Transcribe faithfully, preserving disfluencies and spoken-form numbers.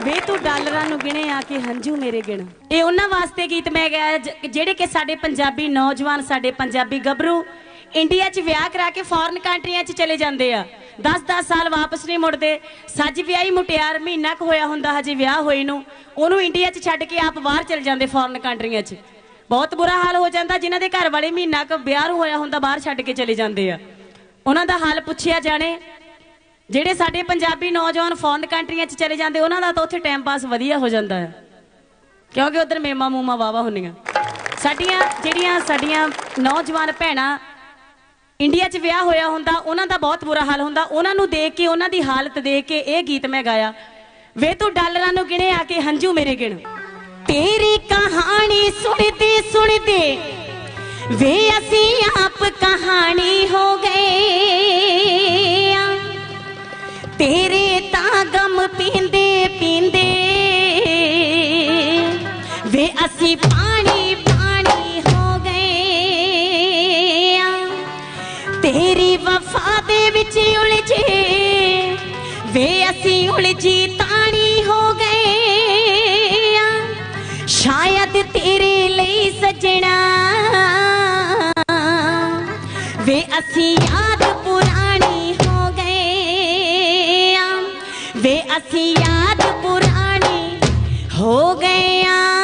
वे तू डालरां नूं गिणे आके हंझू मेरे गिण। ये उन्हां वास्ते गीत मैं गाया जिहड़े कि साडे पंजाबी नौजवान साडे पंजाबी गभरू इंडिया च विआह करा के फॉरन कंट्रियां च चले जांदे आ, दस दस साल वापस नहीं मुड़ते। सज विआही मुटियार महीना क होया हुंदा हजे विआह होए नूं, ओनूं इंडिया च छड्ड के आप बाहर चले जांदे फॉरन कंट्रियां च। बहुत बुरा हाल हो जाता जिन्हां दे घर वाले महीना क विआह होया हुंदा बाहर छड्ड के चले जांदे आ। उन्हां दा हाल पुछिया जाणे। ਜਿਹੜੇ ਸਾਡੇ ਪੰਜਾਬੀ ਨੌਜਵਾਨ ਫੋਰਨ ਕੰਟਰੀਆਂ 'ਚ ਚਲੇ ਜਾਂਦੇ ਉਹਨਾਂ ਦਾ ਤਾਂ ਉੱਥੇ ਟਾਈਮ ਪਾਸ ਵਧੀਆ ਹੋ ਜਾਂਦਾ ਹੈ, ਕਿਉਂਕਿ ਉਧਰ ਮੇਮਾ ਮੂਮਾ ਵਾਵਾ ਹੁੰਦੀਆਂ। ਸਾਡੀਆਂ ਜਿਹੜੀਆਂ ਸਾਡੀਆਂ ਨੌਜਵਾਨ ਭੈਣਾਂ ਇੰਡੀਆ 'ਚ ਵਿਆਹ ਹੋਇਆ ਹੁੰਦਾ ਉਹਨਾਂ ਦਾ ਬਹੁਤ ਬੁਰਾ ਹਾਲ ਹੁੰਦਾ। ਉਹਨਾਂ ਨੂੰ ਦੇਖ ਕੇ ਉਹਨਾਂ ਦੀ ਹਾਲਤ ਦੇਖ ਕੇ ਇਹ ਗੀਤ ਮੈਂ ਗਾਇਆ। ਵੇ ਤੂੰ ਡਾਲਰਾਂ ਨੂੰ ਗਿਣੇ ਆ ਕੇ ਹੰਝੂ ਮੇਰੇ ਗਿਣ। ਤੇਰੀ ਕਹਾਣੀ ਸੁਣਦੇ ਸੁਣਦੇ ਵੇ ਅਸੀਂ ਆਪ ਕਹਾਣੀ ਹੋ ਗਏ। तेरे ता गम पींदे पींदे वे असी पानी पानी हो गए। तेरी वफा दे विच उलझे वे असी उलझी तानी हो गए। शायद तेरे लिए सजना वे असी याद पुरानी वे असी याद पुरानी हो गए।